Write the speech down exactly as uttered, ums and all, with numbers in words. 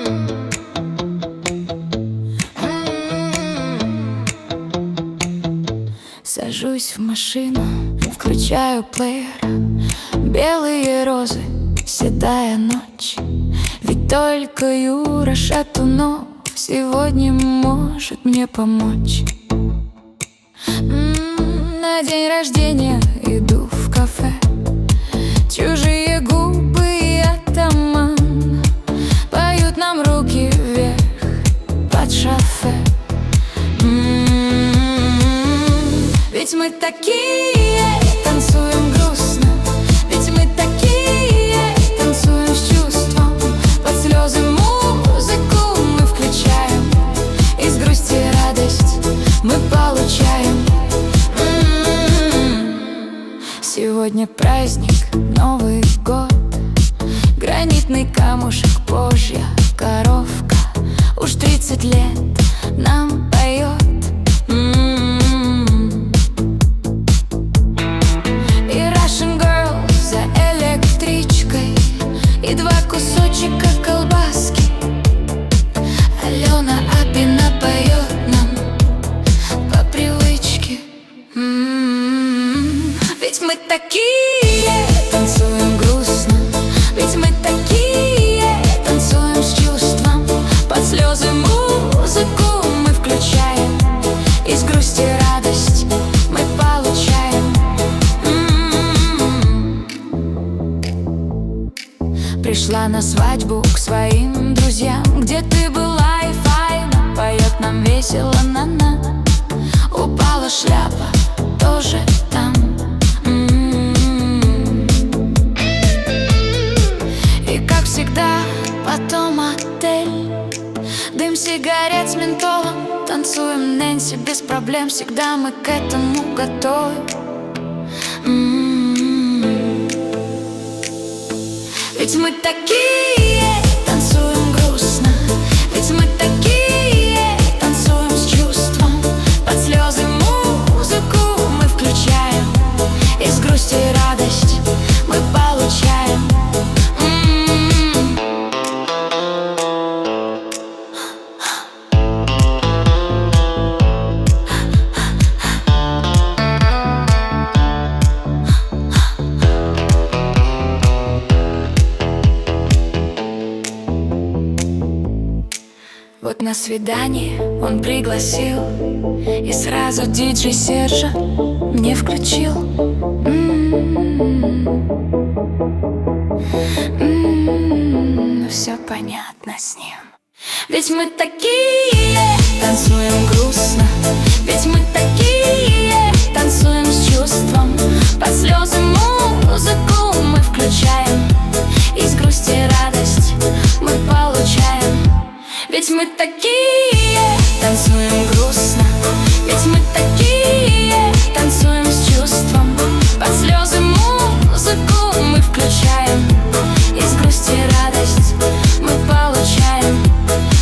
Сажусь в машину, включаю плеер. Белые розы, седая ночь. Ведь только Юра Шатунов сегодня может мне помочь. М-м, на день рождения иду в кафе. Чужие губы и атаман поют нам руки вверх под шофе. Ведь мы такие, танцуем грустно. Ведь мы такие, танцуем с чувством. Под слезы музыку мы включаем. Из грусти радость мы получаем. М-м-м. Сегодня праздник, Новый год. Гранитный камушек, Божья коровка. Уж тридцать лет нам поет. И два кусочка колбаски. Алена Апина поет нам по привычке. М-м-м. Ведь мы такие, танцуем грустно. Ведь мы такие, танцуем с чувством. Под слезы музыку мы включаем. Из грусти радость мы получаем. Пришла на свадьбу к своим друзьям. Где ты была и файна, поет нам весело на-на. Упала шляпа, тоже там. М-м-м. И как всегда потом отель. Дым сигарет с ментолом. Танцуем Нэнси без проблем. Всегда мы к этому готовы. М-м-м. Ведь мы такие, танцуем грустно. Ведь мы такие, танцуем с чувством. Под слезы музыку мы включаем. Из грусти радость мы получаем. М-м-м. Вот на свидание он пригласил. И сразу диджей Сержа мне включил. М-м-м. М-м-м. Все понятно с ним. Ведь мы такие, танцуем грустно. Ведь мы такие, танцуем с чувством. Под слезы музыку мы включаем. Из грусти радость мы получаем. Ведь мы такие, танцуем грустно. Ведь мы такие, танцуем с чувством. Под слезы музыку мы включаем. Из грусти радость мы получаем.